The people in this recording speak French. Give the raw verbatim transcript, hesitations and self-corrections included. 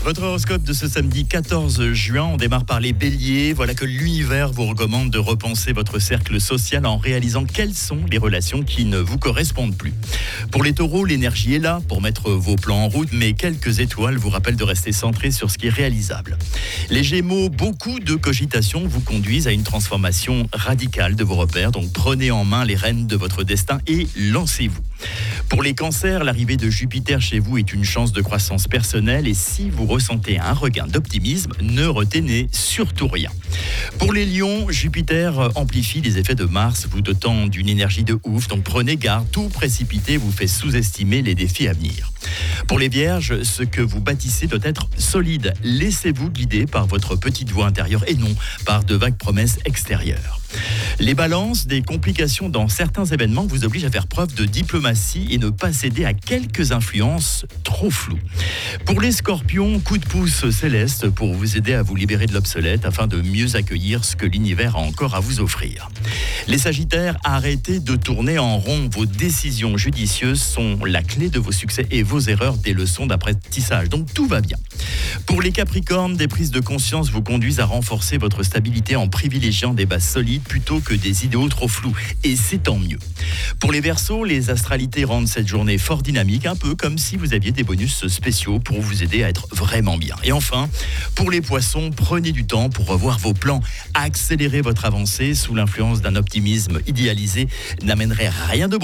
Votre horoscope de ce samedi quatorze juin, on démarre par les béliers. Voilà que l'univers vous recommande de repenser votre cercle social en réalisant quelles sont les relations qui ne vous correspondent plus. Pour les taureaux, l'énergie est là pour mettre vos plans en route, mais quelques étoiles vous rappellent de rester centré sur ce qui est réalisable. Les gémeaux, beaucoup de cogitations vous conduisent à une transformation radicale de vos repères, donc prenez en main les rênes de votre destin et lancez-vous. Pour les cancers, l'arrivée de Jupiter chez vous est une chance de croissance personnelle et si vous ressentez un regain d'optimisme, ne retenez surtout rien. Pour les lions, Jupiter amplifie les effets de Mars, vous dotant d'une énergie de ouf, donc prenez garde, tout précipité vous fait sous-estimer les défis à venir. Pour les vierges, ce que vous bâtissez doit être solide. Laissez-vous guider par votre petite voix intérieure et non par de vagues promesses extérieures. Les balances, des complications dans certains événements vous obligent à faire preuve de diplomatie et ne pas céder à quelques influences trop floues. Pour les scorpions, coup de pouce céleste pour vous aider à vous libérer de l'obsolète afin de mieux accueillir ce que l'univers a encore à vous offrir. Les sagittaires, arrêtez de tourner en rond. Vos décisions judicieuses sont la clé de vos succès et vos erreurs des leçons d'apprentissage. Donc tout va bien. Pour les capricornes, des prises de conscience vous conduisent à renforcer votre stabilité en privilégiant des bases solides plutôt que des idéaux trop flous. Et c'est tant mieux. Pour les verseaux, les astralités rendent cette journée fort dynamique, un peu comme si vous aviez des bonus spéciaux pour vous aider à être vraiment bien. Et enfin, pour les poissons, prenez du temps pour revoir vos plans. Accélérer votre avancée sous l'influence d'un optimisme idéalisé n'amènerait rien de bon.